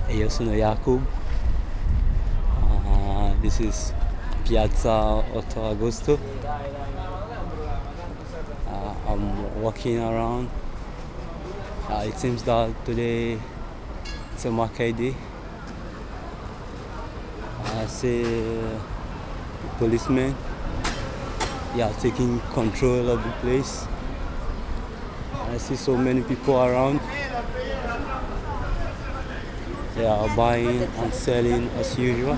Io sono Jakub. This is Piazza 8 Agosto. I'm walking around. It seems that today it's a market day. I see policemen. Yeah, taking control of the place. I see so many people around. They are buying and selling as usual.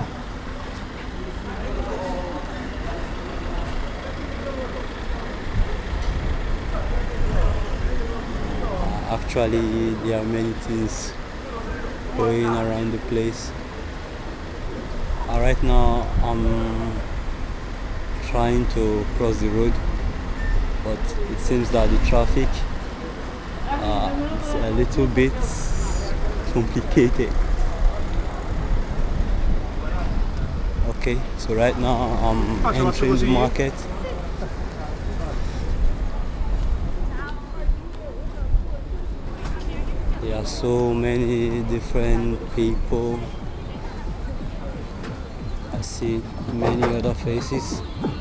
Actually, there are many things going around the place. Right now, I'm trying to cross the road, but it seems that the traffic is a little bit complicated. Okay, so right now I'm entering the market. There are so many different people. I see many other faces,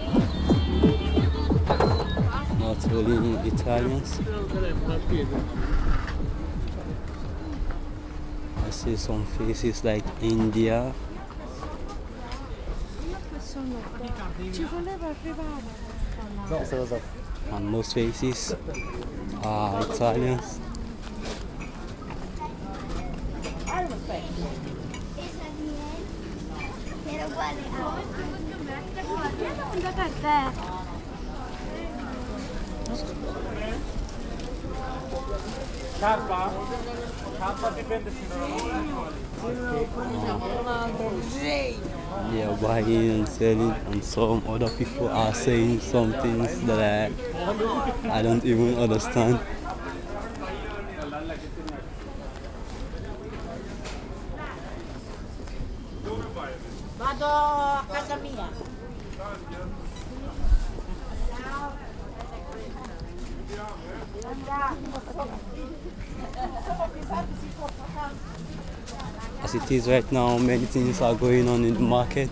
not only Italians. I see some faces like India. And most faces are Italians. They are buying and selling, and some other people are saying some things that I don't even understand. Vado a casa mia. As it is right now, many things are going on in the market.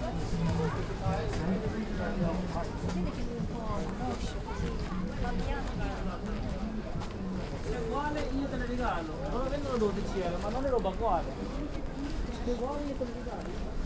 Io te le regalo, loro vendono 12 euro, ma non è roba uguale. Se vuoi io te le regalo.